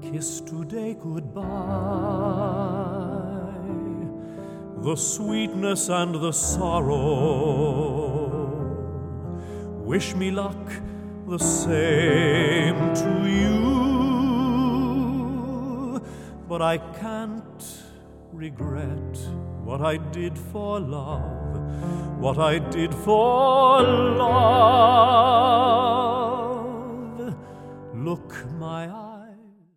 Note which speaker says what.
Speaker 1: kiss today goodbye. The sweetness and the sorrow, wish me luck the same to you. But I can't regret what I did for love, what I did for love. Look, my eyes